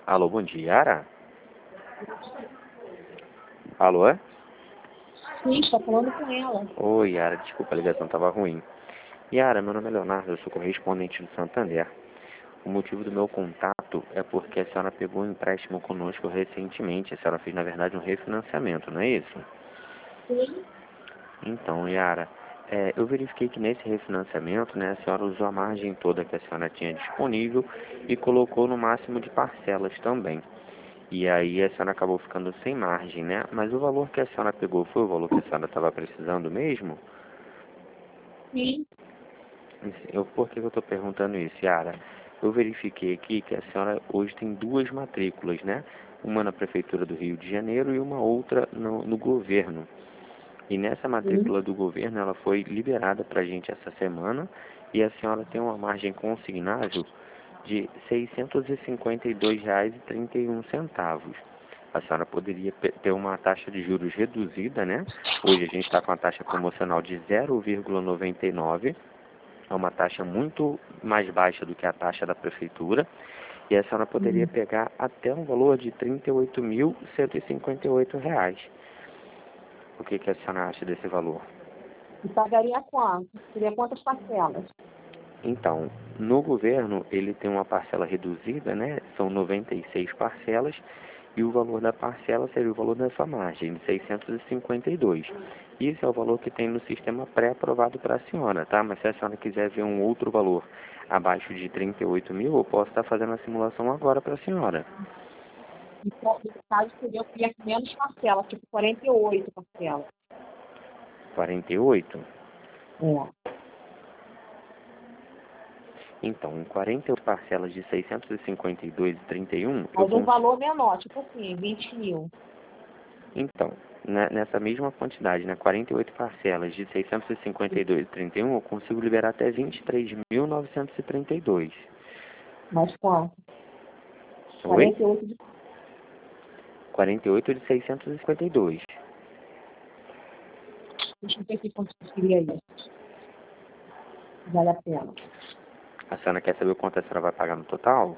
Alô, bom dia, Yara? Alô, é? Sim, está falando com ela. Oi, Yara, desculpa, a ligação estava ruim. Yara, meu nome é Leonardo, eu sou correspondente do Santander. O motivo do meu contato é porque a senhora pegou um empréstimo conosco recentemente. A senhora fez, na verdade, um refinanciamento, não é isso? Sim. Então, Yara, eu verifiquei que nesse refinanciamento, né, a senhora usou a margem toda que a senhora tinha disponível e colocou no máximo de parcelas também. E aí a senhora acabou ficando sem margem, né? Mas o valor que a senhora pegou foi o valor que a senhora estava precisando mesmo? Sim. Por que eu estou perguntando isso, Yara? Eu verifiquei aqui que a senhora hoje tem duas matrículas, né? Uma na Prefeitura do Rio de Janeiro e uma outra no governo. E nessa Sim. matrícula do governo, ela foi liberada para a gente essa semana e a senhora tem uma margem consignável de R$ 652,31. A senhora poderia ter uma taxa de juros reduzida, né? Hoje a gente está com a taxa promocional de 0,99, é uma taxa muito mais baixa do que a taxa da prefeitura, e a senhora poderia pegar até um valor de R$ 38.158. O que a senhora acha desse valor? E pagaria quanto? Seria quantas parcelas? Então, no governo, ele tem uma parcela reduzida, né? São 96 parcelas, e o valor da parcela seria o valor da sua margem, de 652. Isso é o valor que tem no sistema pré-aprovado para a senhora, tá? Mas se a senhora quiser ver um outro valor abaixo de 38 mil, eu posso estar fazendo a simulação agora para a senhora. Então, no caso, seria eu queria menos parcelas, tipo 48 parcelas. 48? É. Então, em 48 parcelas de 652,31, eu Mas um consigo. valor menor, tipo assim, 20 mil. Então, nessa mesma quantidade, né, 48 parcelas de 652,31, eu consigo liberar até 23.932. Mas quanto? Oi? 48 de... 48 de 652. Deixa eu ver aqui quanto seria isso. Vale a pena. A senhora quer saber o quanto a senhora vai pagar no total?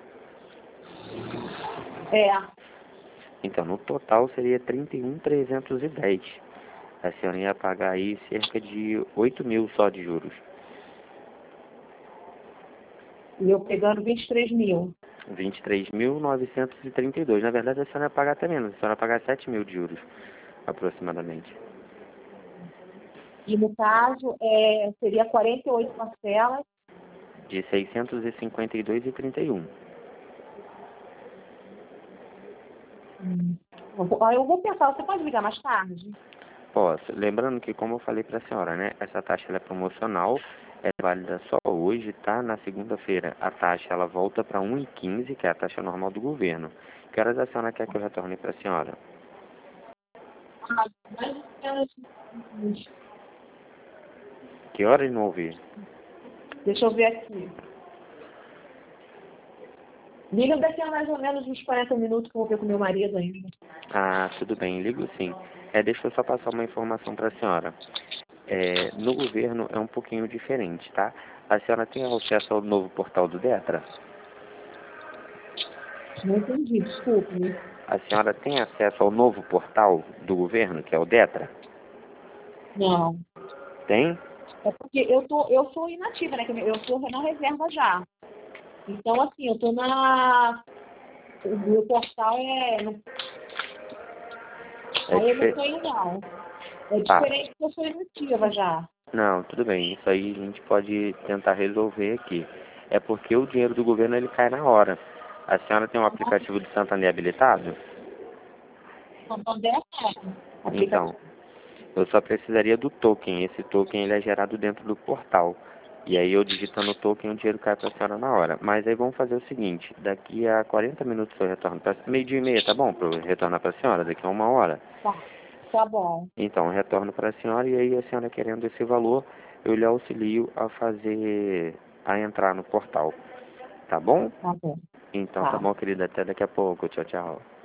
É. Então, no total seria 31.310. A senhora ia pagar aí cerca de 8 mil só de juros. E eu pegando 23 mil. 23.932. Na verdade, a senhora ia pagar até menos. A senhora ia pagar 7 mil de juros, aproximadamente. E no caso, seria 48 parcelas. De 652,31. Eu vou pensar, você pode ligar mais tarde? Posso. Lembrando que, como eu falei para a senhora, né, essa taxa ela é promocional, é válida só hoje, tá? Na segunda-feira a taxa ela volta para 1,15, que é a taxa normal do governo. Que horas a senhora quer que eu retorne para a senhora? Mais ou menos. Que horas não ouvi? Deixa eu ver aqui. Liga daqui a mais ou menos uns 40 minutos que eu vou ver com meu marido ainda. Ah, tudo bem, ligo sim. Deixa eu só passar uma informação para a senhora. No governo é um pouquinho diferente, tá? A senhora tem acesso ao novo portal do Detra? Não entendi, desculpe. A senhora tem acesso ao novo portal do governo, que é o Detra? Não. Tem? É porque eu sou inativa, né? Eu sou na reserva já. Então, assim, eu tô na. O meu portal é. É Aí eu não diferente. tenho, não. É Tá. diferente porque eu sou inativa já. Não, tudo bem. Isso aí a gente pode tentar resolver aqui. É porque o dinheiro do governo ele cai na hora. A senhora tem um aplicativo do Santander habilitado? Santander Então, aplicativo. eu só precisaria do token. Esse token ele é gerado dentro do portal. E aí eu digitando o token, o dinheiro cai para a senhora na hora. Mas aí vamos fazer o seguinte, daqui a 40 minutos eu retorno para meio-dia e meia, tá bom? Para eu retornar para a senhora, daqui a 1 hora. Tá, tá bom. Então, eu retorno para a senhora e aí a senhora querendo esse valor, eu lhe auxilio a entrar no portal. Tá bom? Tá bom. Então tá Tá. bom, querida. Até daqui a pouco. Tchau, tchau.